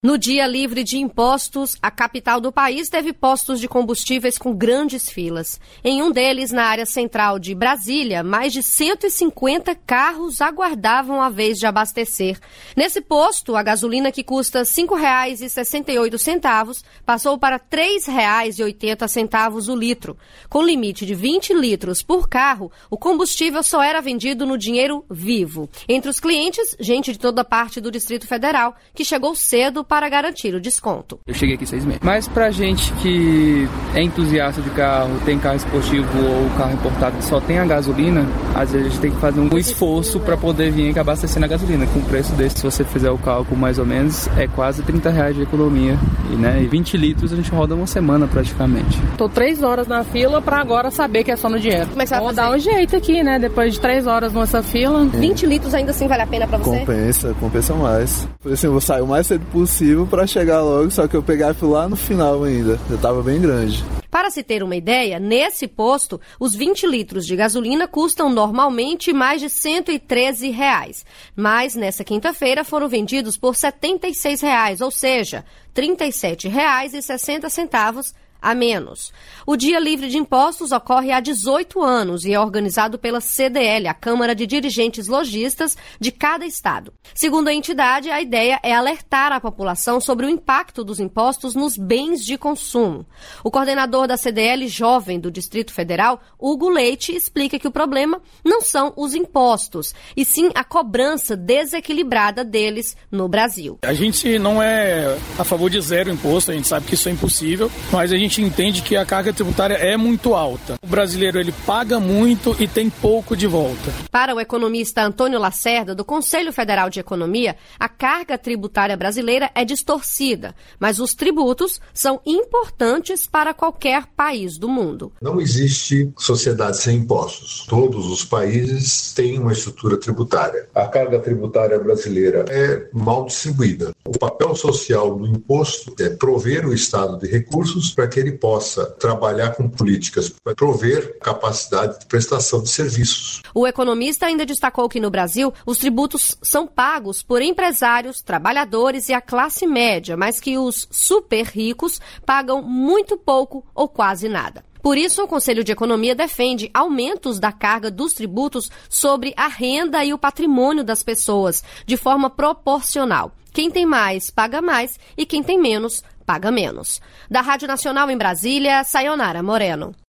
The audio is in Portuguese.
No dia livre de impostos, a capital do país teve postos de combustíveis com grandes filas. Em um deles, na área central de Brasília, mais de 150 carros aguardavam a vez de abastecer. Nesse posto, a gasolina que custa R$ 5,68 passou para R$ 3,80 o litro. Com limite de 20 litros por carro, o combustível só era vendido no dinheiro vivo. Entre os clientes, gente de toda parte do Distrito Federal, que chegou cedo para garantir o desconto. Eu cheguei aqui 6 meses. Mas pra gente que é entusiasta de carro, tem carro esportivo ou carro importado que só tem a gasolina, às vezes a gente tem que fazer um esforço para poder vir aqui abastecendo a gasolina. Com um preço desse, se você fizer o cálculo mais ou menos, é quase R$30 de economia. E 20 litros a gente roda uma semana praticamente. Tô 3 horas na fila pra agora saber que é só no dinheiro. Como é que você vai fazer? Vou dar um jeito aqui, né? Depois de 3 horas nessa fila. 20 litros ainda assim vale a pena pra você? Compensa mais. Por isso eu vou sair o mais cedo possível pra chegar logo, só que eu pegar lá no final ainda. Já tava bem grande. Para se ter uma ideia, nesse posto, os 20 litros de gasolina custam normalmente mais de R$ 113. Mas nessa quinta-feira foram vendidos por R$ 76, ou seja, R$ 37,60 a menos. O Dia Livre de Impostos ocorre há 18 anos e é organizado pela CDL, a Câmara de Dirigentes Lojistas de cada estado. Segundo a entidade, a ideia é alertar a população sobre o impacto dos impostos nos bens de consumo. O coordenador da CDL Jovem do Distrito Federal, Hugo Leite, explica que o problema não são os impostos, e sim a cobrança desequilibrada deles no Brasil. A gente não é a favor de zero imposto, a gente sabe que isso é impossível, mas a gente entende que a carga tributária é muito alta. O brasileiro ele paga muito e tem pouco de volta. Para o economista Antônio Lacerda, do Conselho Federal de Economia, a carga tributária brasileira é distorcida, mas os tributos são importantes para qualquer país do mundo. Não existe sociedade sem impostos. Todos os países têm uma estrutura tributária. A carga tributária brasileira é mal distribuída. O papel social do imposto é prover o Estado de recursos para que ele possa trabalhar com políticas para prover capacidade de prestação de serviços. O economista ainda destacou que no Brasil os tributos são pagos por empresários, trabalhadores e a classe média, mas que os super ricos pagam muito pouco ou quase nada. Por isso, o Conselho de Economia defende aumentos da carga dos tributos sobre a renda e o patrimônio das pessoas, de forma proporcional. Quem tem mais, paga mais, e quem tem menos, paga menos. Da Rádio Nacional em Brasília, Sayonara Moreno.